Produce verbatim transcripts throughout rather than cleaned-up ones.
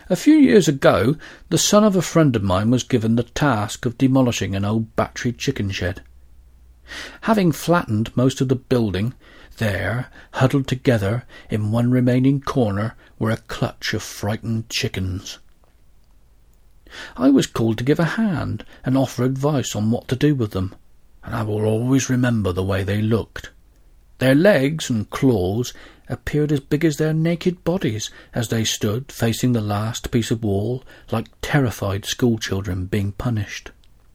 A few years ago, the son of a friend of mine was given the task of demolishing an old battery chicken shed. Having flattened most of the building, there, huddled together in one remaining corner, were a clutch of frightened chickens. I was called to give a hand and offer advice on what to do with them, and I will always remember the way they looked. Their legs and claws appeared as big as their naked bodies as they stood facing the last piece of wall like terrified schoolchildren being punished.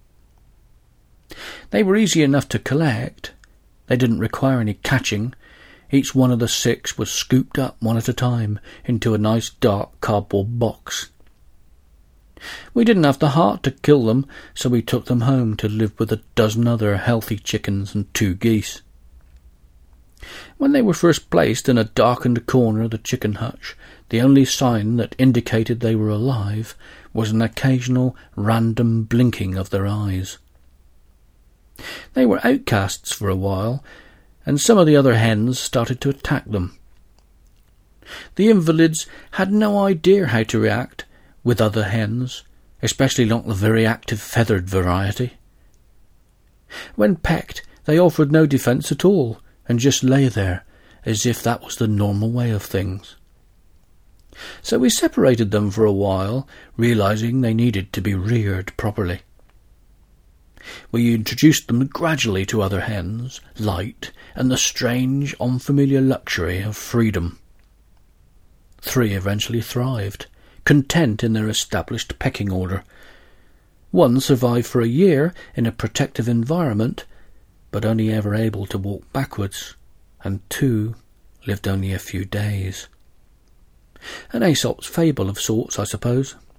They were easy enough to collect. They didn't require any catching. Each one of the six was scooped up one at a time into a nice dark cardboard box. We didn't have the heart to kill them, so we took them home to live with a dozen other healthy chickens and two geese. When they were first placed in a darkened corner of the chicken hutch, the only sign that indicated they were alive was an occasional random blinking of their eyes. They were outcasts for a while, and some of the other hens started to attack them. The invalids had no idea how to react with other hens, especially not the very active feathered variety. When pecked, they offered no defence at all, and just lay there, as if that was the normal way of things. So we separated them for a while, realising they needed to be reared properly. We introduced them gradually to other hens, light, and the strange, unfamiliar luxury of freedom. Three eventually thrived, content in their established pecking order. One survived for a year in a protective environment, but only ever able to walk backwards, and two lived only a few days. An Aesop's fable of sorts, I suppose.